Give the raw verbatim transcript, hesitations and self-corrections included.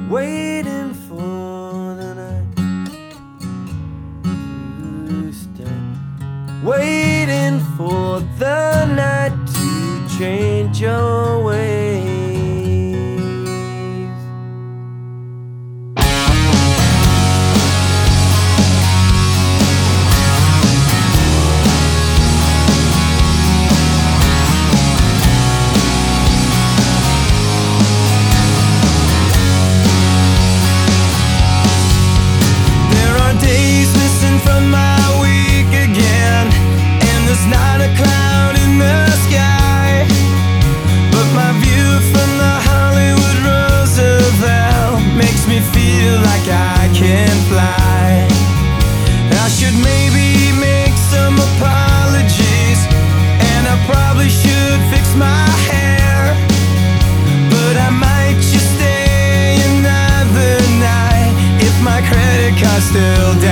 waiting for the night to stay, waiting for the night to change your ways. From my week again, and there's not a cloud in the sky, but my view from the Hollywood Roosevelt makes me feel like I can fly. I should maybe make some apologies, and I probably should fix my hair, but I might just stay another night if my credit card still